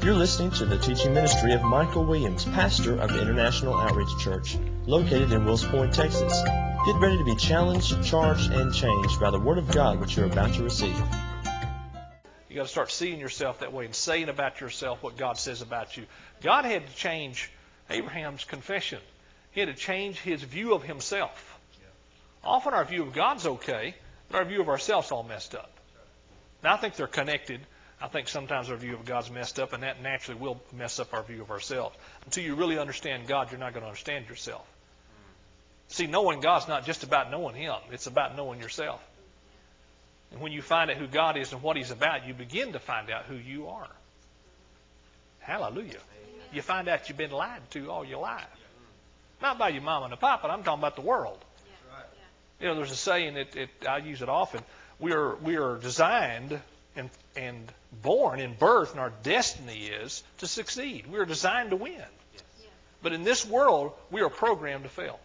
You're listening to the teaching ministry of Michael Williams, pastor of the International Outreach Church, located in Wills Point, Texas. Get ready to be challenged, charged, and changed by the Word of God which you're about to receive. You got to start seeing yourself that way and saying about yourself what God says about you. God had to change Abraham's confession. He had to change his view of himself. Often our view of God's okay, but our view of ourselves all messed up. Now, I think they're connected. I think sometimes our view of God's messed up, and that naturally will mess up our view of ourselves. Until you really understand God, you're not going to understand yourself. See, knowing God's not just about knowing Him. It's about knowing yourself. And when you find out who God is and what He's about, you begin to find out who you are. Hallelujah. You find out you've been lied to all your life. Not by your mama and the papa, I'm talking about the world. You know, there's a saying, I use it often, we are designed and born in birth, and our destiny is to succeed. We are designed to win. But in this world, we are programmed to fail.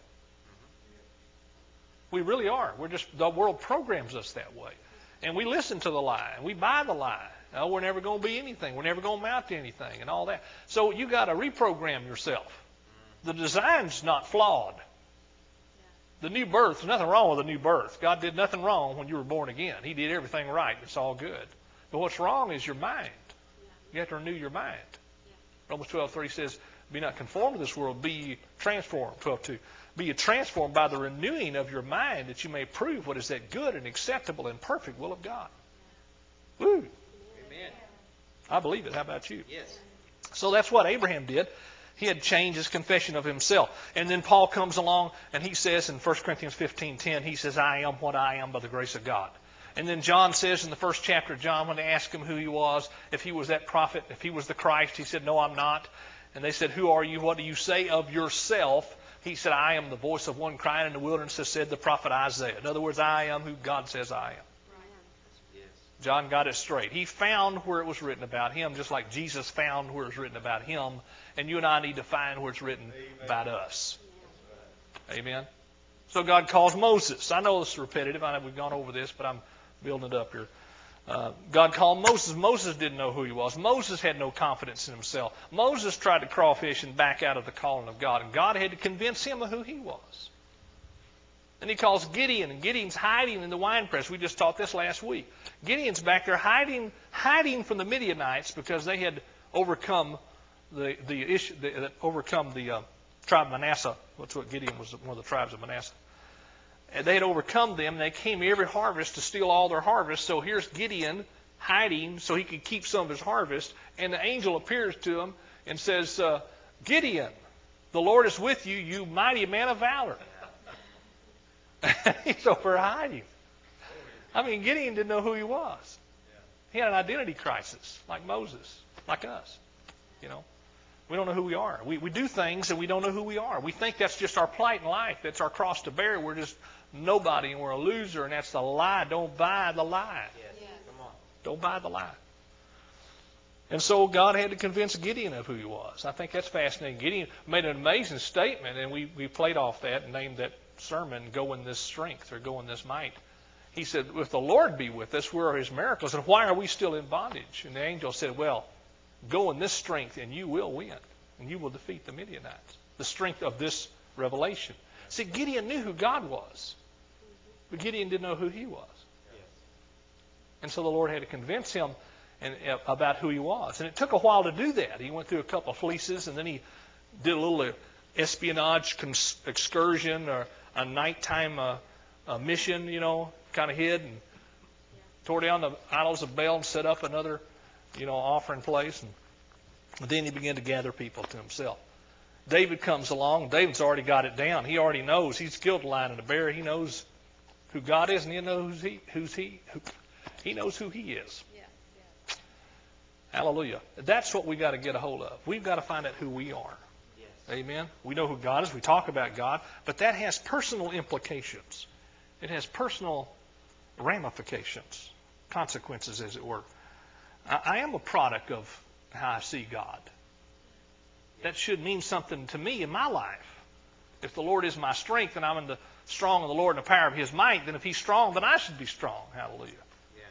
We really are. The world programs us that way. And we listen to the lie, and we buy the lie. Oh, we're never going to be anything. We're never going to amount to anything, and all that. So you got to reprogram yourself. The design's not flawed. The new birth, there's nothing wrong with a new birth. God did nothing wrong when you were born again. He did everything right. It's all good. But what's wrong is your mind. You have to renew your mind. Romans 12:3 says, be not conformed to this world, be ye transformed. 12:2. Be ye transformed by the renewing of your mind, that you may prove what is that good and acceptable and perfect will of God. Woo! Amen. I believe it. How about you? Yes. So that's what Abraham did. He had changed his confession of himself. And then Paul comes along and he says in 1 Corinthians 15:10, he says, I am what I am by the grace of God. And then John says in the first chapter of John, when they asked him who he was, if he was that prophet, if he was the Christ, he said, no, I'm not. And they said, who are you? What do you say of yourself? He said, I am the voice of one crying in the wilderness, as said the prophet Isaiah. In other words, I am who God says I am. Yes. John got it straight. He found where it was written about him, just like Jesus found where it was written about him. And you and I need to find where it's written about us. Amen. So God calls Moses. I know this is repetitive. I know we've gone over this, but I'm building it up here. God called Moses. Moses didn't know who he was. Moses had no confidence in himself. Moses tried to crawfish and back out of the calling of God, and God had to convince him of who he was. And he calls Gideon, and Gideon's hiding in the winepress. We just taught this last week. Gideon's back there hiding from the Midianites because they had overcome the tribe of Manasseh. That's what Gideon was, one of the tribes of Manasseh. And they had overcome them. And they came every harvest to steal all their harvest. So here's Gideon hiding so he could keep some of his harvest. And the angel appears to him and says, Gideon, the Lord is with you, you mighty man of valor. He's over hiding. I mean, Gideon didn't know who he was. He had an identity crisis, like Moses, like us. You know, we don't know who we are. We do things and we don't know who we are. We think that's just our plight in life. That's our cross to bear. We're just nobody and we're a loser, and that's the lie. Don't buy the lie. Yes. Come on. Don't buy the lie. And so God had to convince Gideon of who he was. I think that's fascinating. Gideon made an amazing statement, and we played off that and named that sermon, Go in This Strength, or Go in This Might. He said, if the Lord be with us, where are his miracles? And why are we still in bondage? And the angel said, well, go in this strength and you will win. And you will defeat the Midianites. The strength of this revelation. See, Gideon knew who God was. But Gideon didn't know who he was. And so the Lord had to convince him about who he was. And it took a while to do that. He went through a couple of fleeces, and then he did a little espionage excursion, or a nighttime mission, you know, kind of hid and tore down the idols of Baal and set up another, offering place. And then he began to gather people to himself. David comes along. David's already got it down. He already knows. He's killed a lion and a bear. He knows who God is, and he knows he knows who he is. Yeah. Hallelujah. That's what we got to get a hold of. We've got to find out who we are. Yes. Amen. We know who God is. We talk about God, but that has personal implications. It has personal ramifications, consequences, as it were. I am a product of how I see God. That should mean something to me in my life. If the Lord is my strength and I'm strong in the Lord and the power of his might, then if he's strong, then I should be strong. Hallelujah. Yeah.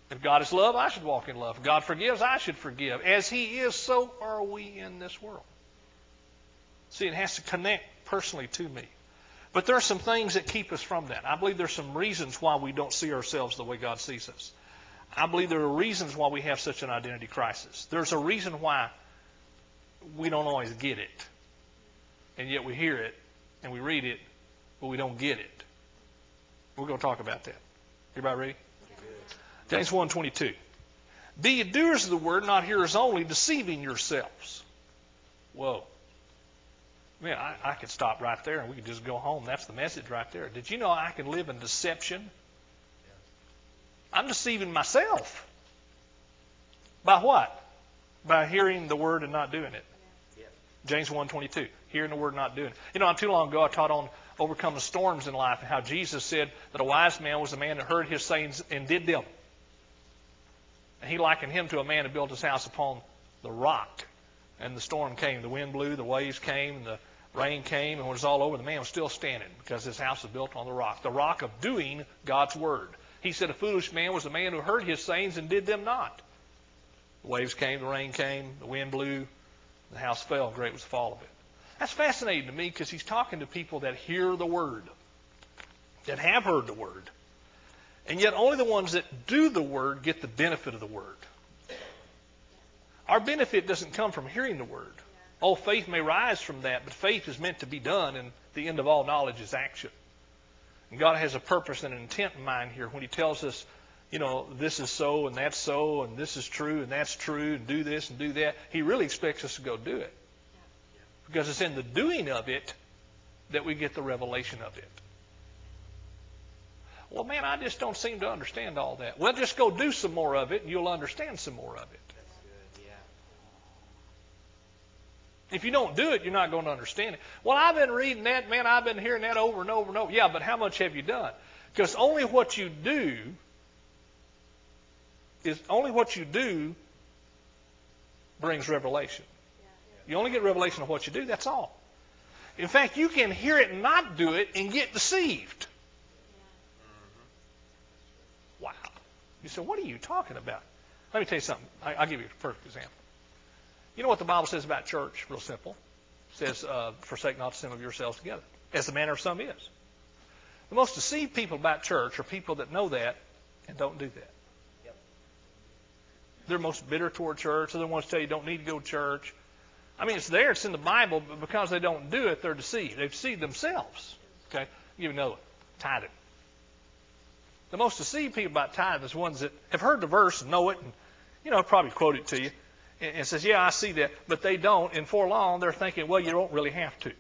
If God is love, I should walk in love. If God forgives, I should forgive. As He is, so are we in this world. See, it has to connect personally to me. But there are some things that keep us from that. I believe there's some reasons why we don't see ourselves the way God sees us. I believe there are reasons why we have such an identity crisis. There's a reason why we don't always get it. And yet we hear it and we read it, but we don't get it. We're going to talk about that. Everybody ready? James 1:22. Be ye doers of the word, not hearers only, deceiving yourselves. Whoa. Man, I could stop right there and we could just go home. That's the message right there. Did you know I can live in deception? I'm deceiving myself. By what? By hearing the word and not doing it. James 1:22. Hearing the word and not doing it. You know, not too long ago I taught on overcoming storms in life and how Jesus said that a wise man was a man that heard his sayings and did them. And he likened him to a man who built his house upon the rock. And the storm came, the wind blew, the waves came, the rain came, and when it was all over, the man was still standing because his house was built on the rock of doing God's word. He said a foolish man was a man who heard his sayings and did them not. The waves came, the rain came, the wind blew, the house fell, and great was the fall of it. That's fascinating to me because he's talking to people that hear the word, that have heard the word, and yet only the ones that do the word get the benefit of the word. Our benefit doesn't come from hearing the word. Oh, faith may rise from that, but faith is meant to be done, and the end of all knowledge is action. And God has a purpose and an intent in mind here when He tells us, you know, this is so, and that's so, and this is true, and that's true, and do this and do that. He really expects us to go do it. Because it's in the doing of it that we get the revelation of it. Well, man, I just don't seem to understand all that. Well, just go do some more of it, and you'll understand some more of it. If you don't do it, you're not going to understand it. Well, I've been reading that, man, I've been hearing that over and over and over. Yeah, but how much have you done? Because only what you do brings revelation. You only get revelation of what you do, that's all. In fact, you can hear it and not do it and get deceived. Wow. You say, what are you talking about? Let me tell you something. I'll give you a perfect example. You know what the Bible says about church? Real simple. It says, forsake not the assembling of yourselves together, as the manner of some is. The most deceived people about church are people that know that and don't do that. Yep. They're most bitter toward church. They're the ones that tell you don't need to go to church. I mean, it's there. It's in the Bible, but because they don't do it, they're deceived. They've deceived themselves. Okay? I'll give you another one. Tithing. The most deceived people about tithing is ones that have heard the verse and know it and, you know, probably quote it to you. And says, yeah, I see that, but they don't. And for long, they're thinking, well, you don't really have to.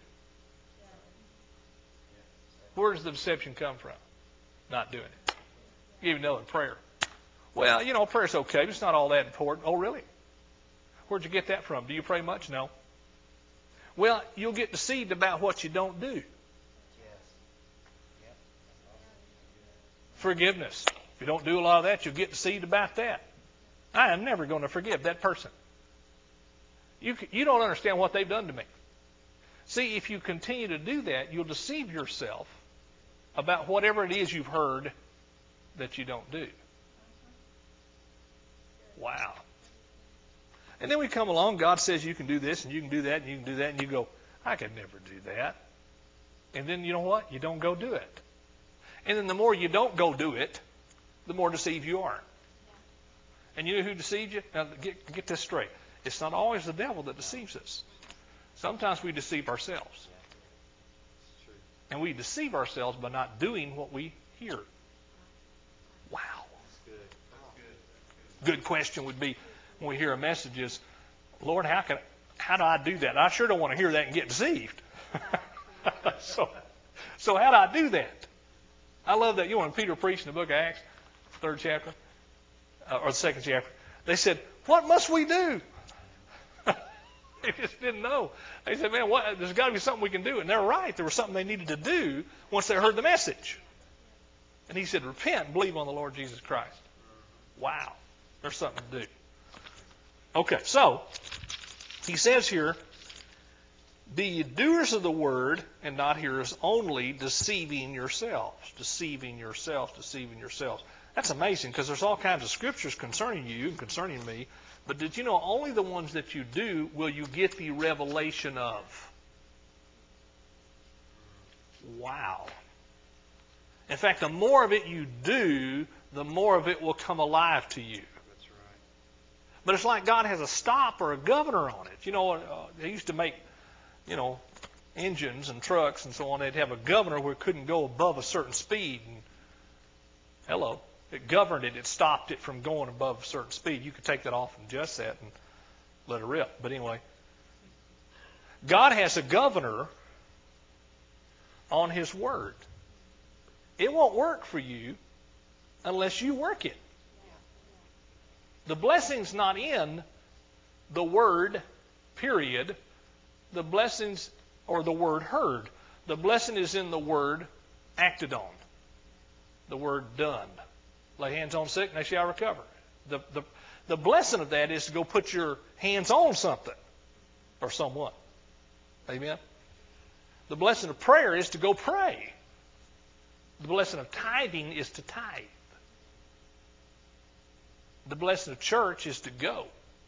Where does the deception come from? Not doing it. Give you another prayer. Well, you know, prayer's okay, but it's not all that important. Oh, really? Where'd you get that from? Do you pray much? No. Well, you'll get deceived about what you don't do. Forgiveness. If you don't do a lot of that, you'll get deceived about that. I am never going to forgive that person. You don't understand what they've done to me. See, if you continue to do that, you'll deceive yourself about whatever it is you've heard that you don't do. Wow. And then we come along, God says you can do this and you can do that and you can do that, and you go, I could never do that. And then you know what? You don't go do it. And then the more you don't go do it, the more deceived you are. And you know who deceived you? Now, get this straight. It's not always the devil that deceives us. Sometimes we deceive ourselves. And we deceive ourselves by not doing what we hear. Wow. Good question would be when we hear a message is, Lord, how do I do that? I sure don't want to hear that and get deceived. So how do I do that? I love that. You know, when Peter preached in the book of Acts, 3rd chapter, or the 2nd chapter, they said, what must we do? They just didn't know. They said, man, there's got to be something we can do. And they're right. There was something they needed to do once they heard the message. And he said, repent and believe on the Lord Jesus Christ. Wow. There's something to do. Okay, so he says here, be ye doers of the word and not hearers only, deceiving yourselves. Deceiving yourselves, deceiving yourselves. That's amazing, because there's all kinds of scriptures concerning you and concerning me. But did you know only the ones that you do will you get the revelation of? Wow. In fact, the more of it you do, the more of it will come alive to you. That's right. But it's like God has a stop or a governor on it. You know, they used to make, engines and trucks and so on. They'd have a governor where it couldn't go above a certain speed. And hello. It governed it. It stopped it from going above a certain speed. You could take that off and adjust that and let it rip. But anyway, God has a governor on His Word. It won't work for you unless you work it. The blessing's not in the Word, period. The blessings, or the Word heard. The blessing is in the Word acted on. The Word done. Lay hands on sick and they shall recover. The blessing of that is to go put your hands on something or someone. Amen? The blessing of prayer is to go pray. The blessing of tithing is to tithe. The blessing of church is to go.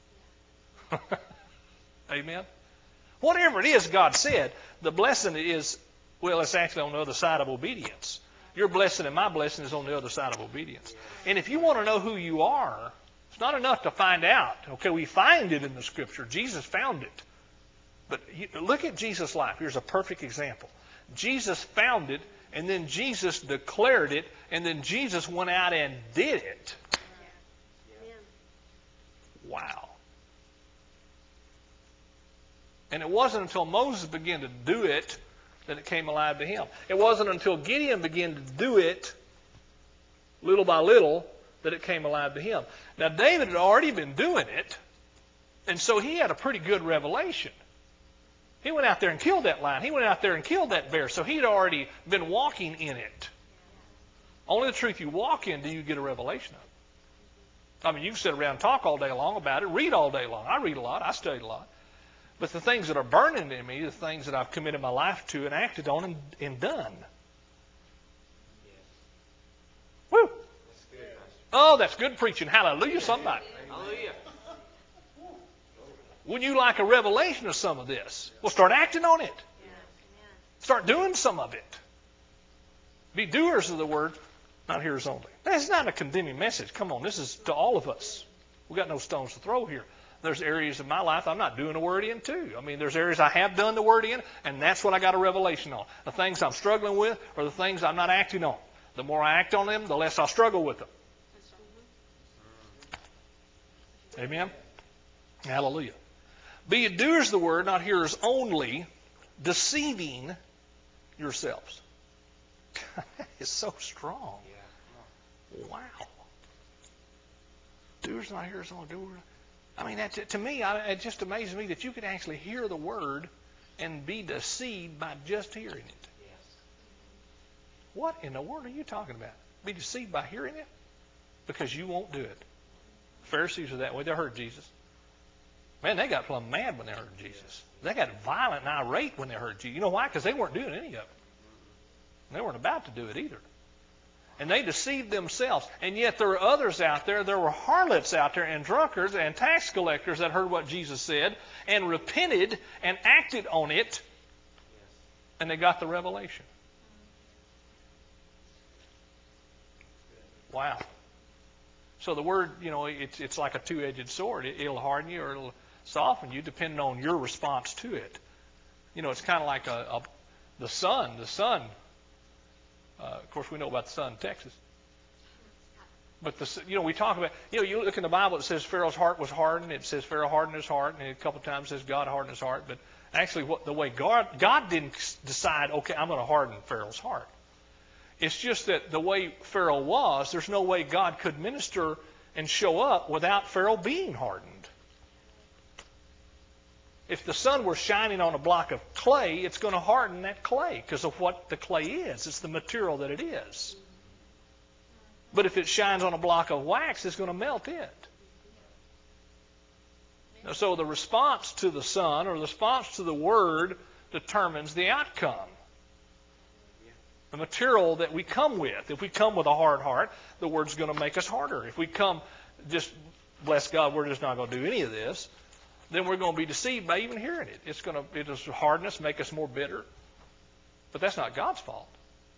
Amen? Whatever it is God said, the blessing is, well, it's actually on the other side of obedience. Your blessing and my blessing is on the other side of obedience. And if you want to know who you are, it's not enough to find out. Okay, we find it in the Scripture. Jesus found it. But look at Jesus' life. Here's a perfect example. Jesus found it, and then Jesus declared it, and then Jesus went out and did it. Wow. And it wasn't until Moses began to do it that it came alive to him. It wasn't until Gideon began to do it, little by little, that it came alive to him. Now, David had already been doing it, and so he had a pretty good revelation. He went out there and killed that lion. He went out there and killed that bear, so he had already been walking in it. Only the truth you walk in do you get a revelation of. I mean, you can sit around and talk all day long about it, read all day long. I read a lot. I study a lot. But the things that are burning in me, the things that I've committed my life to and acted on and done. Woo! That's good. Oh, that's good preaching. Hallelujah, somebody. Hallelujah. Wouldn't you like a revelation of some of this? Well, start acting on it. Start doing some of it. Be doers of the word, not hearers only. That's not a condemning message. Come on, this is to all of us. We've got no stones to throw here. There's areas of my life I'm not doing the word in too. I mean, there's areas I have done the word in, and that's what I got a revelation on. The things I'm struggling with are the things I'm not acting on. The more I act on them, the less I'll struggle with them. Amen? Hallelujah. Be ye doers of the word, not hearers only, deceiving yourselves. That is so strong. Wow. Doers, not hearers only. Doers. I mean, to me, it just amazes me that you could actually hear the word and be deceived by just hearing it. Yes. What in the world are you talking about? Be deceived by hearing it? Because you won't do it. Pharisees are that way. They heard Jesus. Man, they got plumb mad when they heard Jesus. They got violent and irate when they heard Jesus. You know why? Because they weren't doing any of it. They weren't about to do it either. And they deceived themselves. And yet there were others out there. There were harlots out there and drunkards and tax collectors that heard what Jesus said and repented and acted on it. And they got the revelation. Wow. So the word, it's like a two-edged sword. It'll harden you or it'll soften you depending on your response to it. It's kind of like the sun. The sun. Of course, we know about the sun in Texas. But we talk about, you look in the Bible, it says Pharaoh's heart was hardened. It says Pharaoh hardened his heart, and a couple of times it says God hardened his heart. But actually, the way God didn't decide, okay, I'm going to harden Pharaoh's heart. It's just that the way Pharaoh was, there's no way God could minister and show up without Pharaoh being hardened. If the sun were shining on a block of clay, it's going to harden that clay because of what the clay is. It's the material that it is. But if it shines on a block of wax, it's going to melt it. So the response to the sun or the response to the word determines the outcome. The material that we come with. If we come with a hard heart, the Word's going to make us harder. If we come just, bless God, we're just not going to do any of this, then we're going to be deceived by even hearing it. It'll harden us, make us more bitter. But that's not God's fault.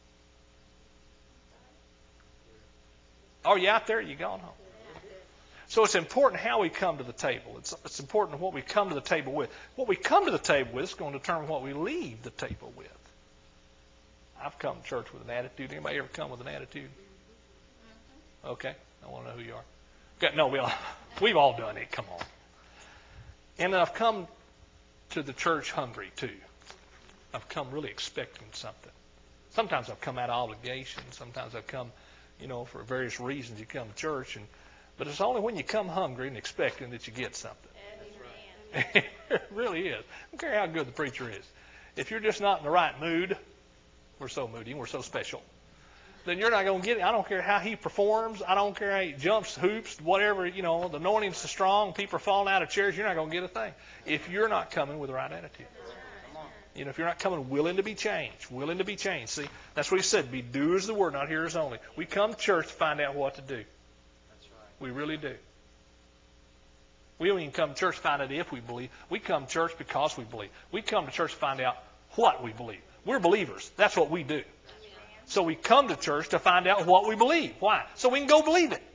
Are you out there? Are you gone home? So it's important how we come to the table. It's important what we come to the table with. What we come to the table with is going to determine what we leave the table with. I've come to church with an attitude. Anybody ever come with an attitude? Okay. I want to know who you are. Okay. No, we've all done it. Come on. And I've come to the church hungry too. I've come really expecting something. Sometimes I've come out of obligation. Sometimes I've come, for various reasons you come to church. But it's only when you come hungry and expecting that you get something. That's right. It really is. I don't care how good the preacher is. If you're just not in the right mood, we're so moody, we're so special, then you're not going to get it. I don't care how he performs. I don't care how he jumps, hoops, whatever, the anointing's so strong, people are falling out of chairs, you're not going to get a thing. If you're not coming with the right attitude. If you're not coming willing to be changed. See, that's what he said. Be doers of the word, not hearers only. We come to church to find out what to do. We really do. We don't even come to church to find out if we believe. We come to church because we believe. We come to church to find out what we believe. We're believers. That's what we do. So we come to church to find out what we believe. Why? So we can go believe it.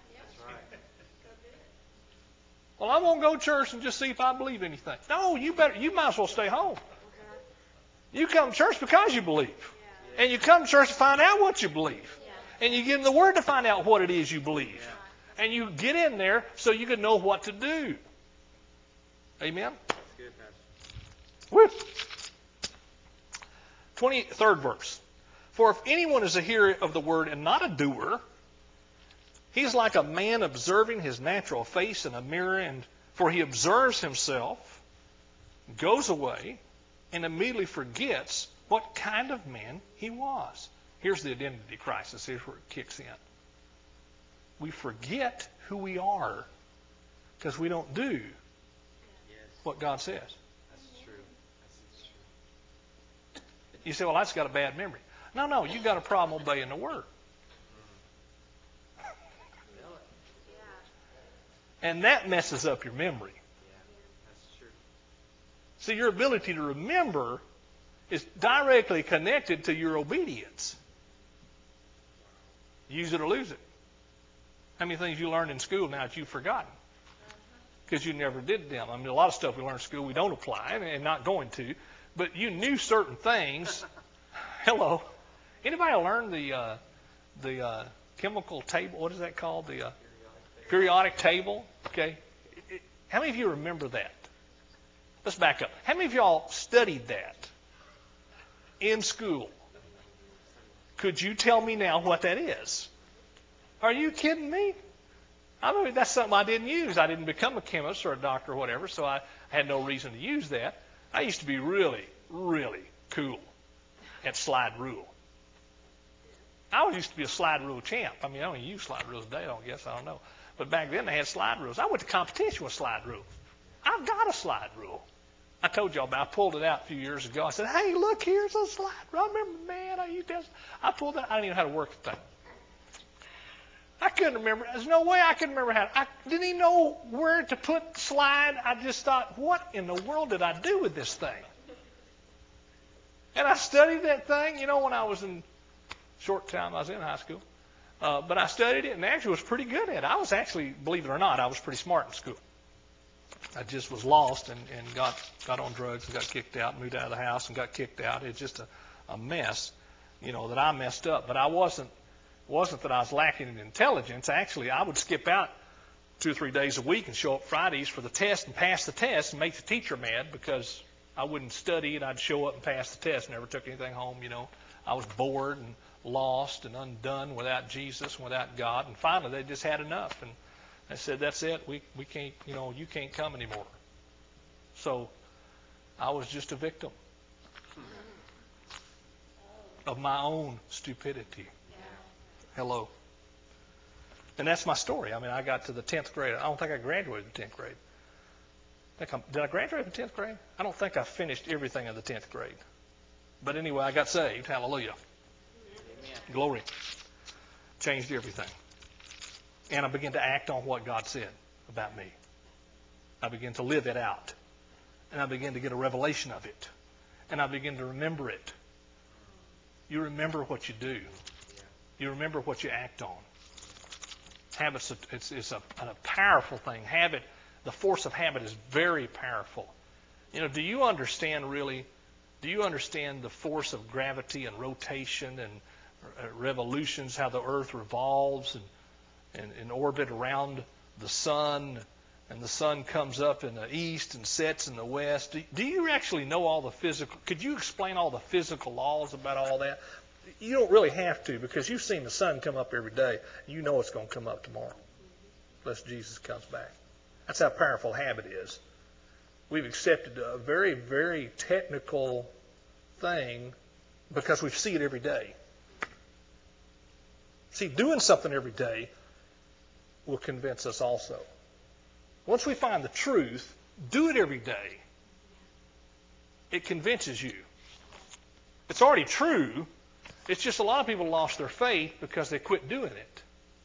Well, I'm going to go to church and just see if I believe anything. No, you might as well stay home. You come to church because you believe. And you come to church to find out what you believe. And you get in the Word to find out what it is you believe. And you get in there so you can know what to do. Amen? That's good, Pastor. Woo. 23rd verse. For if anyone is a hearer of the word and not a doer, he's like a man observing his natural face in a mirror, for he observes himself, goes away, and immediately forgets what kind of man he was. Here's the identity crisis. Here's where it kicks in. We forget who we are because we don't do what God says. That's true. That's true. You say, well, I just got a bad memory. No, you got a problem obeying the Word. And that messes up your memory. That's true. See, your ability to remember is directly connected to your obedience. Use it or lose it. How many things you learned in school now that you've forgotten? Because you never did them. I mean, a lot of stuff we learn in school we don't apply and not going to. But you knew certain things. Hello. Anybody learn the chemical table? What is that called? The periodic table. Okay. How many of you remember that? Let's back up. How many of y'all studied that in school? Could you tell me now what that is? Are you kidding me? I mean, that's something I didn't use. I didn't become a chemist or a doctor or whatever, so I had no reason to use that. I used to be really, really cool at slide rule. I used to be a slide rule champ. I mean, I don't use slide rules today, I don't know. But back then they had slide rules. I went to competition with slide rules. I've got a slide rule. I told y'all about I pulled it out a few years ago. I said, hey, look, here's a slide rule. I remember, man, I pulled that. I didn't even know how to work the thing. I couldn't remember. There's no way I could remember how. I didn't even know where to put the slide. I just thought, what in the world did I do with this thing? And I studied that thing, when I was in short time. I was in high school. But I studied it and actually was pretty good at it. I was actually, believe it or not, I was pretty smart in school. I just was lost and got on drugs and got kicked out, moved out of the house and got kicked out. It's just a mess, that I messed up. But I wasn't that I was lacking in intelligence. Actually, I would skip out 2 or 3 days a week and show up Fridays for the test and pass the test and make the teacher mad because I wouldn't study and I'd show up and pass the test. Never took anything home, I was bored and lost and undone without Jesus and without God. And finally, they just had enough. And they said, that's it. We can't, you can't come anymore. So I was just a victim of my own stupidity. Hello. And that's my story. I mean, I got to the 10th grade. I don't think I graduated the 10th grade. Did I graduate in the 10th grade? I don't think I finished everything in the 10th grade. But anyway, I got saved. Hallelujah. Glory. Changed everything. And I began to act on what God said about me. I began to live it out. And I began to get a revelation of it. And I began to remember it. You remember what you do. You remember what you act on. Habits, it's a powerful thing. Habit, the force of habit is very powerful. You know, do you understand the force of gravity and rotation and revolutions, how the earth revolves and in orbit around the sun, and the sun comes up in the east and sets in the west? Do you actually know all the physical? Could you explain all the physical laws about all that? You don't really have to, because you've seen the sun come up every day. You know it's going to come up tomorrow, unless Jesus comes back. That's how powerful habit is. We've accepted a very, very technical thing because we see it every day. See, doing something every day will convince us also. Once we find the truth, do it every day. It convinces you. It's already true. It's just a lot of people lost their faith because they quit doing it.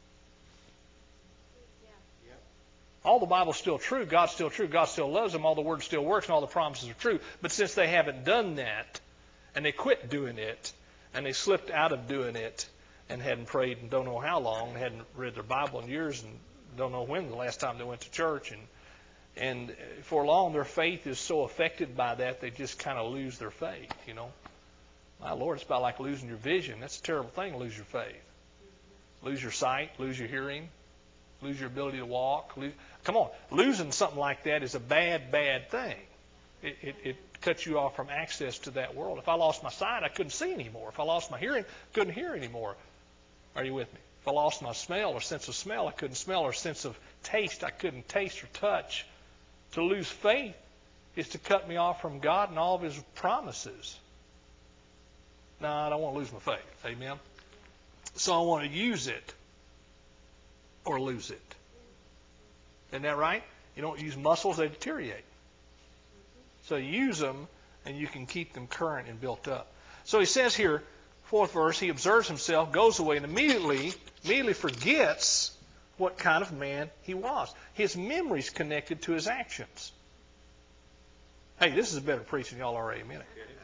All the Bible's still true. God's still true. God still loves them. All the Word still works, and all the promises are true. But since they haven't done that, and they quit doing it, and they slipped out of doing it, and hadn't prayed and don't know how long, and hadn't read their Bible in years, and don't know when the last time they went to church, and for long their faith is so affected by that they just kind of lose their faith, you know. My Lord, it's about like losing your vision. That's a terrible thing to lose your faith. Lose your sight, lose your hearing, lose your ability to walk. Come on, losing something like that is a bad, bad thing. It cuts you off from access to that world. If I lost my sight, I couldn't see anymore. If I lost my hearing, I couldn't hear anymore. Are you with me? If I lost my smell or sense of smell, I couldn't smell, or sense of taste, I couldn't taste or touch. To lose faith is to cut me off from God and all of His promises. No, I don't want to lose my faith. Amen? So I want to use it or lose it. Isn't that right? You don't use muscles, they deteriorate. So use them, and you can keep them current and built up. So he says here, 4th verse, he observes himself, goes away, and immediately forgets what kind of man he was. His memory's connected to his actions. Hey, this is a better preaching y'all are. Amen.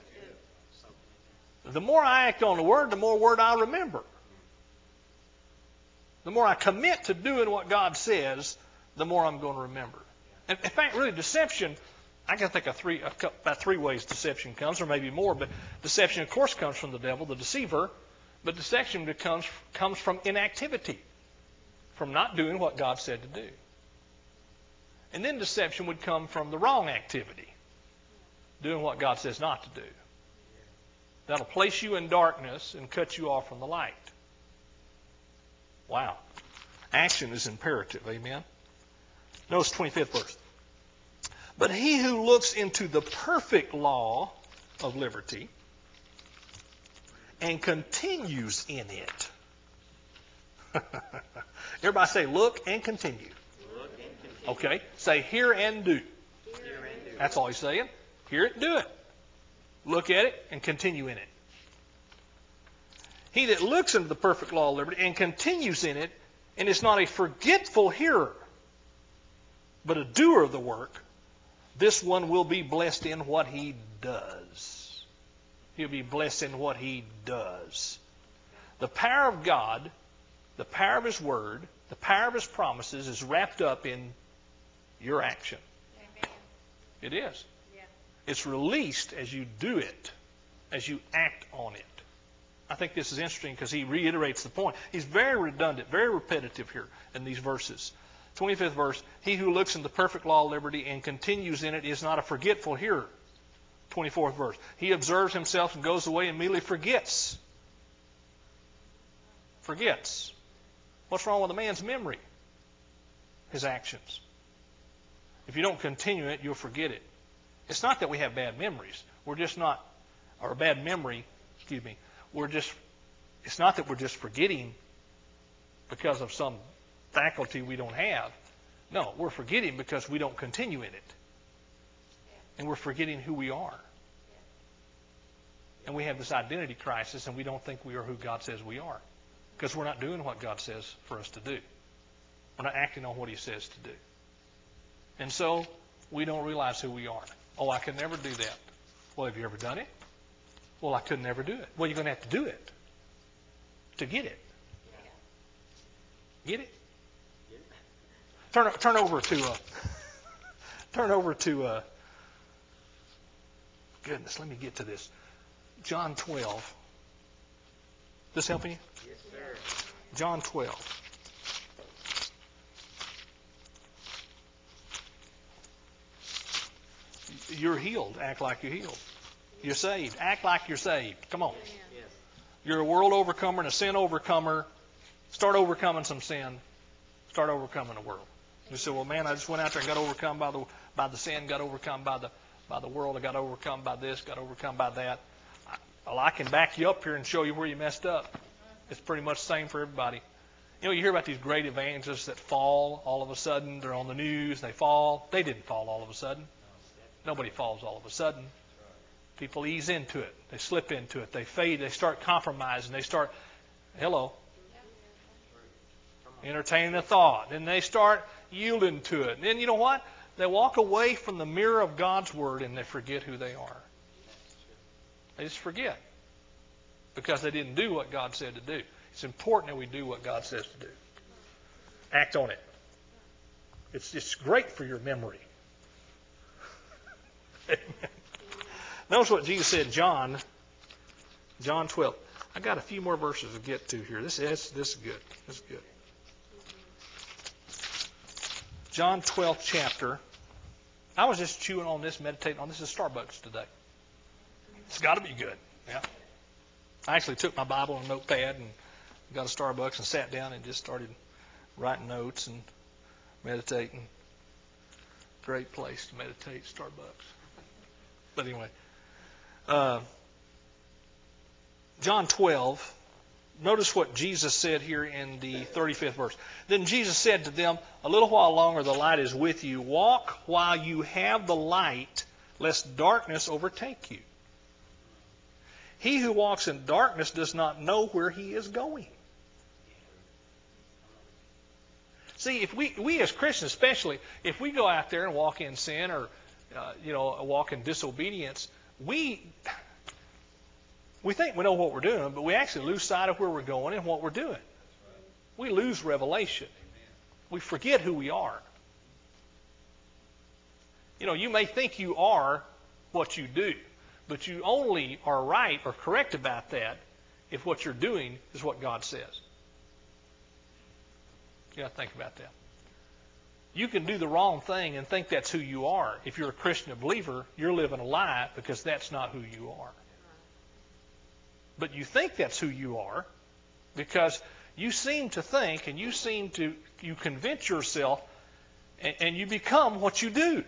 The more I act on the Word, the more Word I remember. The more I commit to doing what God says, the more I'm going to remember. And in fact, really, deception, I can think of about three ways deception comes, or maybe more, but deception, of course, comes from the devil, the deceiver, but deception comes from inactivity, from not doing what God said to do. And then deception would come from the wrong activity, doing what God says not to do. That'll place you in darkness and cut you off from the light. Wow. Action is imperative. Amen? Notice 25th verse. But he who looks into the perfect law of liberty and continues in it. Everybody say, look and continue. Look and continue. Okay. Say, hear and do. Hear and do. That's all he's saying. Hear it, do it. Look at it, and continue in it. He that looks into the perfect law of liberty and continues in it, and is not a forgetful hearer, but a doer of the work, this one will be blessed in what he does. He'll be blessed in what he does. The power of God, the power of His Word, the power of His promises is wrapped up in your action. Amen. It is. Yeah. It's released as you do it, as you act on it. I think this is interesting because he reiterates the point. He's very redundant, very repetitive here in these verses. 25th verse, he who looks in the perfect law of liberty and continues in it is not a forgetful hearer. 24th verse, he observes himself and goes away and immediately forgets. Forgets. What's wrong with a man's memory? His actions. If you don't continue it, you'll forget it. It's not that we have bad memories. We're just not, or a bad memory, excuse me. It's not that we're just forgetting because of some faculty we don't have. No, we're forgetting because we don't continue in it. And we're forgetting who we are. And we have this identity crisis, and we don't think we are who God says we are. Because we're not doing what God says for us to do. We're not acting on what He says to do. And so, we don't realize who we are. Oh, I could never do that. Well, have you ever done it? Well, I could never do it. Well, you're going to have to do it to get it. Get it? Turn over to goodness, let me get to this. John 12. This helping you? Yes, sir. John 12. You're healed. Act like you're healed. You're saved. Act like you're saved. Come on. Yes. You're a world overcomer and a sin overcomer. Start overcoming some sin. Start overcoming the world. You say, well, man, I just went out there and got overcome by the sin, got overcome by the world, I got overcome by this, got overcome by that. Well, I can back you up here and show you where you messed up. It's pretty much the same for everybody. You know, you hear about these great evangelists that fall all of a sudden. They're on the news. They fall. They didn't fall all of a sudden. Nobody falls all of a sudden. People ease into it. They slip into it. They fade. They start compromising. They start, entertaining a thought. And they start yielding to it. And then you know what? They walk away from the mirror of God's Word and they forget who they are. They just forget. Because they didn't do what God said to do. It's important that we do what God says to do. Act on it. It's great for your memory. Amen. Notice what Jesus said in John 12. I got a few more verses to get to here. This is good. This is good. John 12th chapter. I was just chewing on this, meditating on this. This is Starbucks today. It's got to be good. Yeah. I actually took my Bible and a notepad and got a Starbucks and sat down and just started writing notes and meditating. Great place to meditate, Starbucks. But anyway, John 12, notice what Jesus said here in the 35th verse. Then Jesus said to them, a little while longer the light is with you. Walk while you have the light, lest darkness overtake you. He who walks in darkness does not know where he is going. See, if we as Christians especially, if we go out there and walk in sin or walk in disobedience, we think we know what we're doing, but we actually lose sight of where we're going and what we're doing. We lose revelation. We forget who we are. You know, you may think you are what you do, but you only are right or correct about that if what you're doing is what God says. You got to think about that. You can do the wrong thing and think that's who you are. If you're a Christian believer, you're living a lie because that's not who you are. But you think that's who you are because you seem to think and you convince yourself and you become what you do.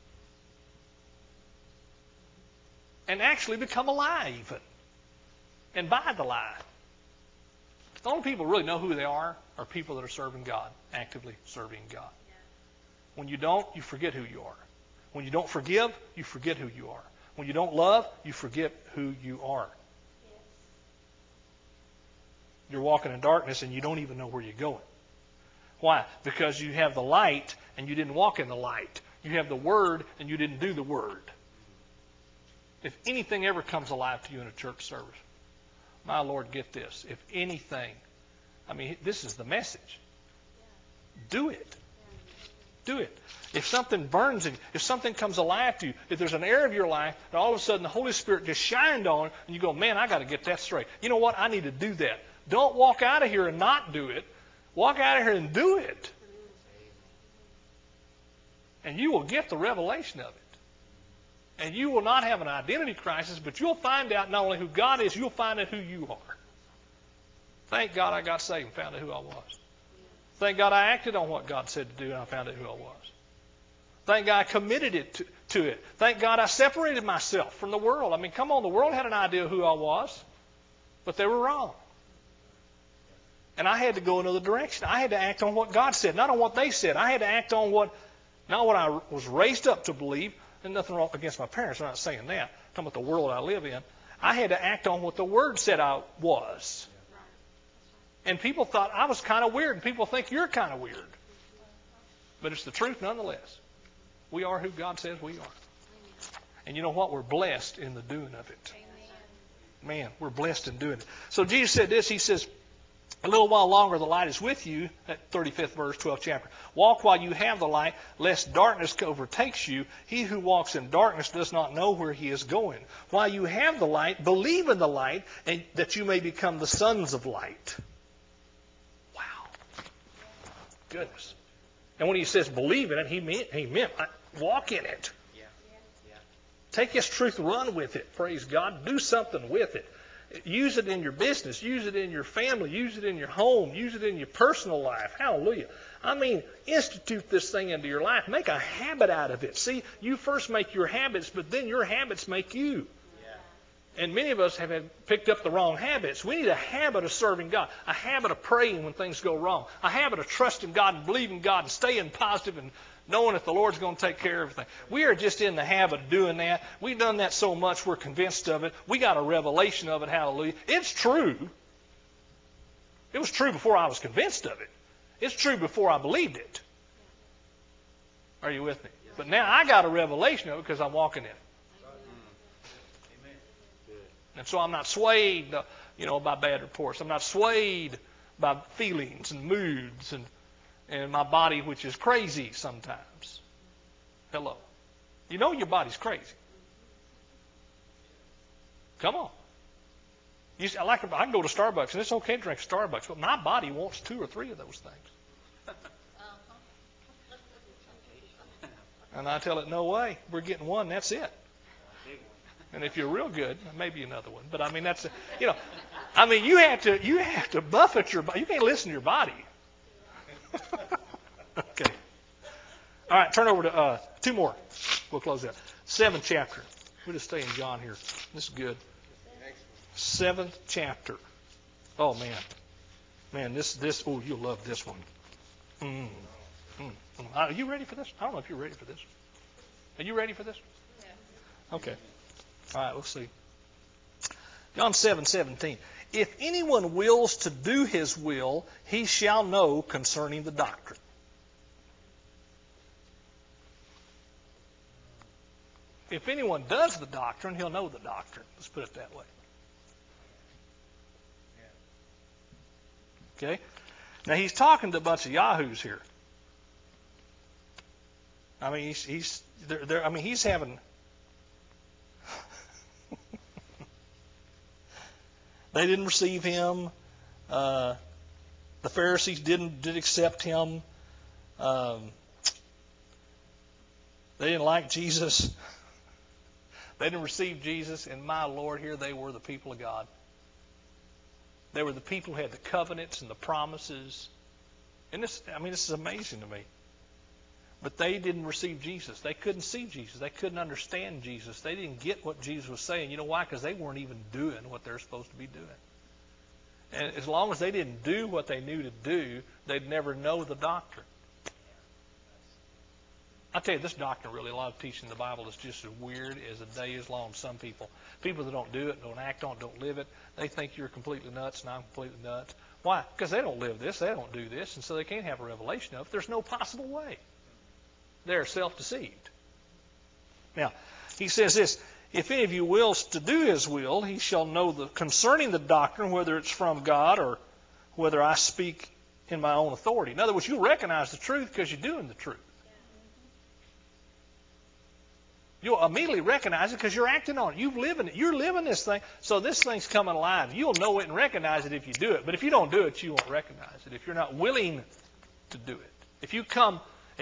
And actually become a lie even. And buy the lie. The only people who really know who they are people that are serving God, actively serving God. When you don't, you forget who you are. When you don't forgive, you forget who you are. When you don't love, you forget who you are. You're walking in darkness and you don't even know where you're going. Why? Because you have the light and you didn't walk in the light. You have the Word and you didn't do the Word. If anything ever comes alive to you in a church service, my Lord, get this. If anything, this is the message. Do it. Do it. If something burns in you, if something comes alive to you, if there's an area of your life that all of a sudden the Holy Spirit just shined on and you go, man, I got to get that straight. You know what? I need to do that. Don't walk out of here and not do it. Walk out of here and do it. And you will get the revelation of it. And you will not have an identity crisis, but you'll find out not only who God is, you'll find out who you are. Thank God I got saved and found out who I was. Thank God I acted on what God said to do and I found out who I was. Thank God I committed it to it. Thank God I separated myself from the world. Come on, the world had an idea of who I was, but they were wrong. And I had to go another direction. I had to act on what God said, not on what they said. I had to act on not what I was raised up to believe. There's nothing wrong against my parents. I'm not saying that. I'm talking about the world I live in. I had to act on what the Word said I was. And people thought I was kind of weird, and people think you're kind of weird. But it's the truth nonetheless. We are who God says we are. And you know what? We're blessed in the doing of it. Man, we're blessed in doing it. So Jesus said this. He says, a little while longer the light is with you. That 35th verse, 12th chapter. Walk while you have the light, lest darkness overtakes you. He who walks in darkness does not know where he is going. While you have the light, believe in the light, and that you may become the sons of light. Wow. Goodness. And when he says believe in it, he meant walk in it. Take His truth, run with it. Praise God. Do something with it. Use it in your business. Use it in your family. Use it in your home. Use it in your personal life. Hallelujah. I mean, institute this thing into your life. Make a habit out of it. See, you first make your habits, but then your habits make you. And many of us have picked up the wrong habits. We need a habit of serving God, a habit of praying when things go wrong, a habit of trusting God and believing God and staying positive and knowing that the Lord's going to take care of everything. We are just in the habit of doing that. We've done that so much, we're convinced of it. We got a revelation of it, hallelujah. It's true. It was true before I was convinced of it. It's true before I believed it. Are you with me? But now I got a revelation of it because I'm walking in it. And so I'm not swayed, by bad reports. I'm not swayed by feelings and moods and my body, which is crazy sometimes. Hello. You know your body's crazy. Come on. I can go to Starbucks, and it's okay to drink Starbucks, but my body wants 2 or 3 of those things. And I tell it, no way. We're getting one. That's it. And if you're real good, maybe another one. But I mean, you have to buffet your body. You can't listen to your body. Okay. All right, turn over to 2 more. We'll close out. 7th chapter. We'll just stay in John here. This is good. 7th chapter. Oh, man. Man, this. Oh, you'll love this one. Are you ready for this? I don't know if you're ready for this. Are you ready for this? Yeah. Okay. All right, we'll see. John 7:17. If anyone wills to do his will, he shall know concerning the doctrine. If anyone does the doctrine, he'll know the doctrine. Let's put it that way. Okay? Now he's talking to a bunch of yahoos here. I mean, he's having. They didn't receive him. The Pharisees didn't accept him. They didn't like Jesus. They didn't receive Jesus. And my Lord, here they were, the people of God. They were the people who had the covenants and the promises. And this is amazing to me. But they didn't receive Jesus. They couldn't see Jesus. They couldn't understand Jesus. They didn't get what Jesus was saying. You know why? Because they weren't even doing what they're supposed to be doing. And as long as they didn't do what they knew to do, they'd never know the doctrine. I tell you, this doctrine really, a lot of teaching in the Bible is just as weird as a day is long. Some people that don't do it, don't act on it, don't live it, they think you're completely nuts and I'm completely nuts. Why? Because they don't live this, they don't do this, and so they can't have a revelation of it. There's no possible way. They're self-deceived. Now, he says this, if any of you wills to do his will, he shall know concerning the doctrine, whether it's from God or whether I speak in my own authority. In other words, you recognize the truth because you're doing the truth. You'll immediately recognize it because you're acting on it. You're living this thing, so this thing's coming alive. You'll know it and recognize it if you do it. But if you don't do it, you won't recognize it. If you're not willing to do it. If you come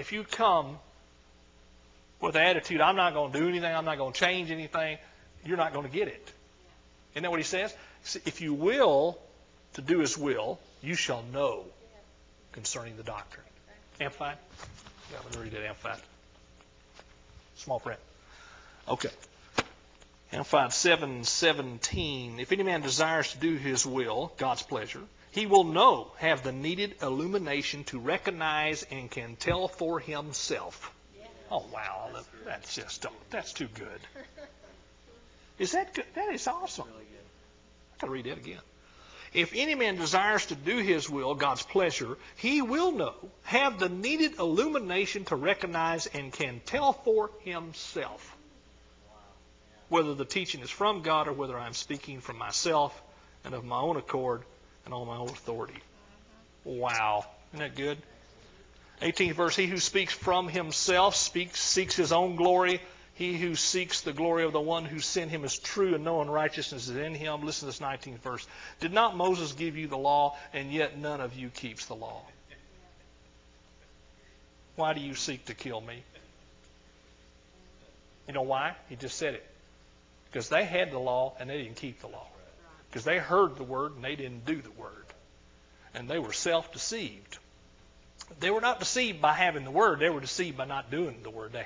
with the attitude, I'm not going to do anything, I'm not going to change anything, you're not going to get it. Isn't that what he says? If you will to do his will, you shall know concerning the doctrine. Amplified? Yeah, let me read it amplified. Small print. Okay. Amplified 7:17. If any man desires to do his will, God's pleasure, he will have the needed illumination to recognize and can tell for himself. Oh, wow. That's too good. Is that good? That is awesome. I got to read that again. If any man desires to do his will, God's pleasure, he will know, have the needed illumination to recognize and can tell for himself whether the teaching is from God or whether I'm speaking from myself and of my own accord and on my own authority. Wow. Isn't that good? 18th verse, he who speaks from himself seeks his own glory. He who seeks the glory of the one who sent him is true, and no unrighteousness is in him. Listen to this 19th verse. Did not Moses give you the law, and yet none of you keeps the law? Why do you seek to kill me? You know why? He just said it. Because they had the law, and they didn't keep the law. Because they heard the word, and they didn't do the word. And they were self-deceived. They were not deceived by having the word. They were deceived by not doing the word they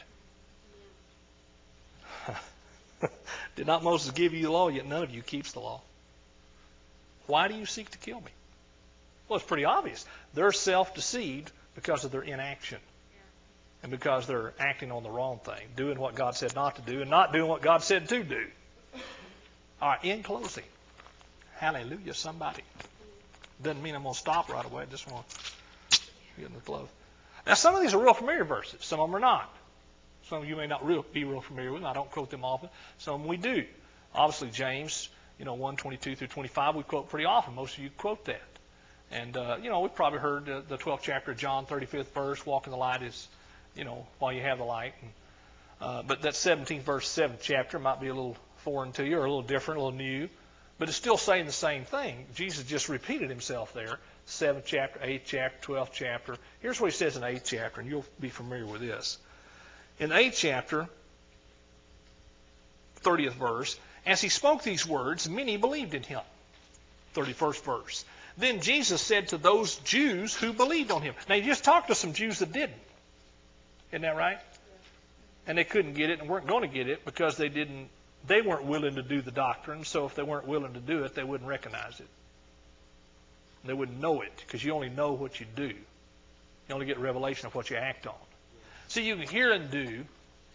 had. Did not Moses give you the law, yet none of you keeps the law? Why do you seek to kill me? Well, it's pretty obvious. They're self-deceived because of their inaction. And because they're acting on the wrong thing, doing what God said not to do and not doing what God said to do. All right, in closing. Hallelujah, somebody. Doesn't mean I'm going to stop right away. I just want to get in the close. Now, some of these are real familiar verses. Some of them are not. Some of you may not be real familiar with them. I don't quote them often. Some of them we do. Obviously, James, 1:22 through 25, we quote pretty often. Most of you quote that. And, we've probably heard the 12th chapter of John, 35th verse, walk in the light is, while you have the light. But that 17th verse, 7th chapter might be a little foreign to you or a little different, a little new. But it's still saying the same thing. Jesus just repeated himself there. 7th chapter, 8th chapter, 12th chapter. Here's what he says in the 8th chapter, and you'll be familiar with this. In the 8th chapter, 30th verse, as he spoke these words, many believed in him. 31st verse. Then Jesus said to those Jews who believed on him. Now, he just talked to some Jews that didn't. Isn't that right? And they couldn't get it and weren't going to get it because they weren't willing to do the doctrine. So if they weren't willing to do it, they wouldn't recognize it. They wouldn't know it because you only know what you do. You only get revelation of what you act on. See, you can hear and do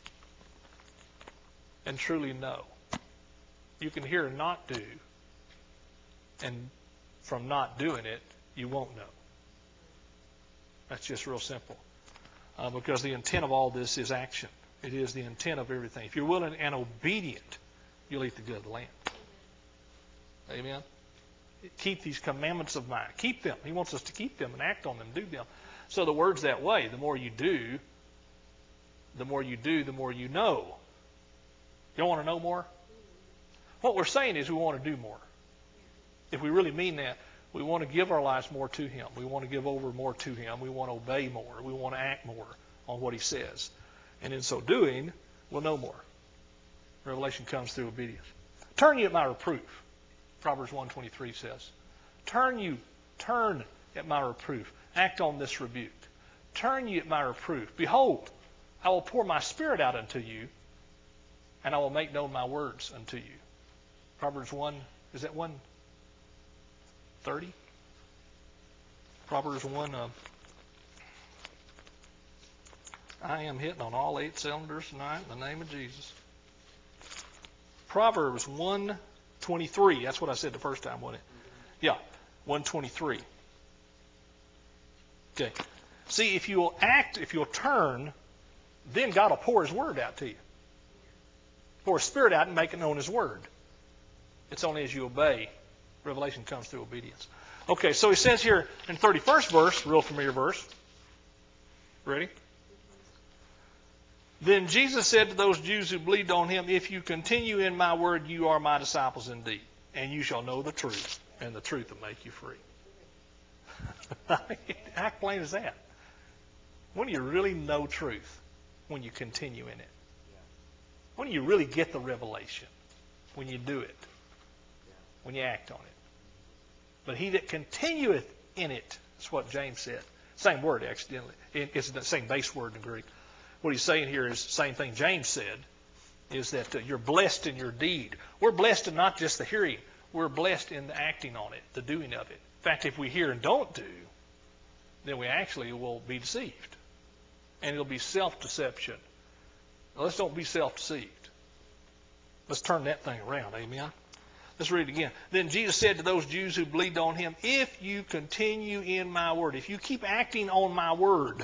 and truly know. You can hear and not do, and from not doing it, you won't know. That's just real simple. Because the intent of all this is action. It is the intent of everything. If you're willing and obedient, you'll eat the good of the land. Amen? Keep these commandments of mine. Keep them. He wants us to keep them and act on them, do them. So the word's that way. The more you do, the more you know. You want to know more? What we're saying is we want to do more. If we really mean that, we want to give our lives more to him. We want to give over more to him. We want to obey more. We want to act more on what he says. And in so doing, we'll know more. Revelation comes through obedience. Turn you at my reproof. Proverbs 1:23 says. Turn at my reproof. Act on this rebuke. Turn you at my reproof. Behold, I will pour my spirit out unto you, and I will make known my words unto you. Proverbs 1, is that 1:30? Proverbs 1, I am hitting on all 8 cylinders tonight in the name of Jesus. Proverbs 1:23. That's what I said the first time, wasn't it? Yeah, 1:23. Okay. See, if you'll turn, then God will pour his word out to you. Pour his spirit out and make it known his word. It's only as you obey. Revelation comes through obedience. Okay, so he says here in 31st verse, real familiar verse. Ready? Then Jesus said to those Jews who believed on him, if you continue in my word, you are my disciples indeed, and you shall know the truth, and the truth will make you free. How plain is that? When do you really know truth? When you continue in it. When do you really get the revelation? When you do it. When you act on it. But he that continueth in it, that's what James said. Same word, accidentally. It's the same base word in Greek. What he's saying here is the same thing James said, is that you're blessed in your deed. We're blessed in not just the hearing. We're blessed in the acting on it, the doing of it. In fact, if we hear and don't do, then we actually will be deceived. And it'll be self-deception. Now, let's don't be self-deceived. Let's turn that thing around. Amen. Let's read it again. Then Jesus said to those Jews who believed on him, if you continue in my word, if you keep acting on my word,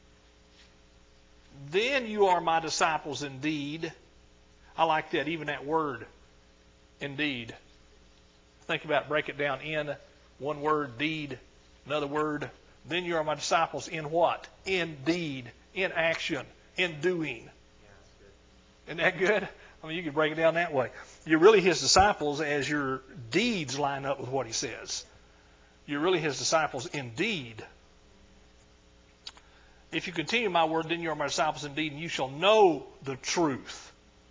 then you are my disciples indeed. I like that, even that word, indeed. Think about it, break it down. In, one word, deed, another word. Then you are my disciples in what? In deed, in action, in doing. Isn't that good? I mean, you could break it down that way. You're really his disciples as your deeds line up with what he says. You're really his disciples indeed. If you continue my word, then you are my disciples indeed, and you shall know the truth.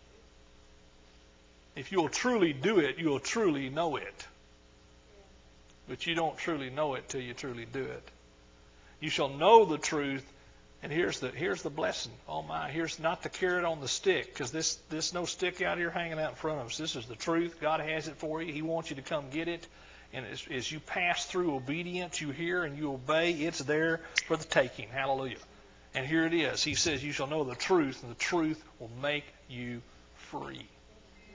If you will truly do it, you will truly know it. But you don't truly know it till you truly do it. You shall know the truth, and here's the blessing. Oh my, here's not the carrot on the stick, because this no stick out here hanging out in front of us. This is the truth. God has it for you. He wants you to come get it. And as you pass through obedience, you hear and you obey, it's there for the taking. Hallelujah. And here it is. He says, you shall know the truth, and the truth will make you free.